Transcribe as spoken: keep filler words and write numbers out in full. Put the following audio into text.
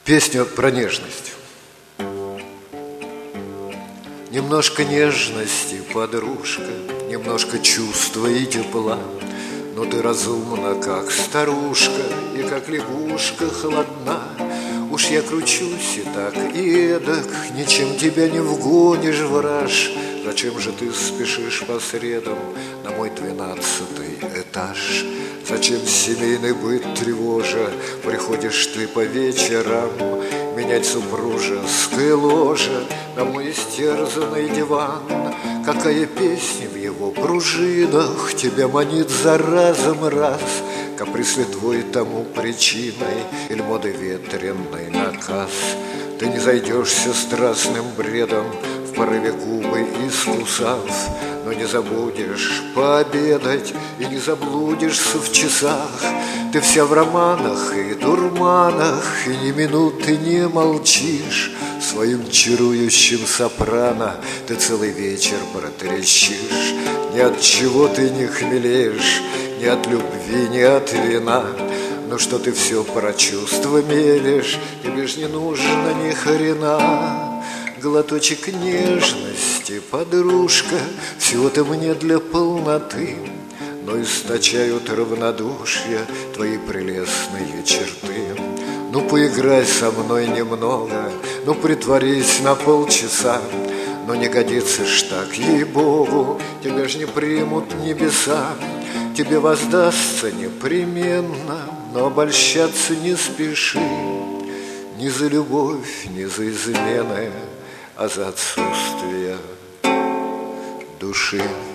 Песня про нежность. Немножко нежности, подружка, немножко чувства и тепла. Но ты разумна, как старушка, и как лягушка холодна. Уж я кручусь и так, и эдак, ничем тебя не вгонишь в раж. Зачем же ты спешишь по средам на мой двенадцатый этаж? Зачем семейный быт тревожа приходишь ты по вечерам менять супружеское ложе на мой истерзанный диван? Какая песня в его пружинах тебя манит за разом раз? Каприз ли твой тому причиной или моды ветреный наказ? Ты не зайдешься страстным бредом в порыве губы искусав, но не забудешь пообедать и не заблудишься в часах. Ты вся в романах и дурманах, и ни минуты не молчишь. Своим чарующим сопрано ты целый вечер протрещишь. Ни от чего ты не хмелеешь, ни от любви, ни от вина. Ну что ты все про чувства мелешь, тебе ж не нужно ни хрена. Глоточек нежности, подружка, всего-то мне для полноты. Но источают равнодушие твои прелестные черты. Ну поиграй со мной немного, ну притворись на полчаса. Но не годится ж так, ей-богу, тебя ж не примут небеса. Тебе воздастся непременно, но обольщаться не спеши. Ни за любовь, ни за измены, а за отсутствие души.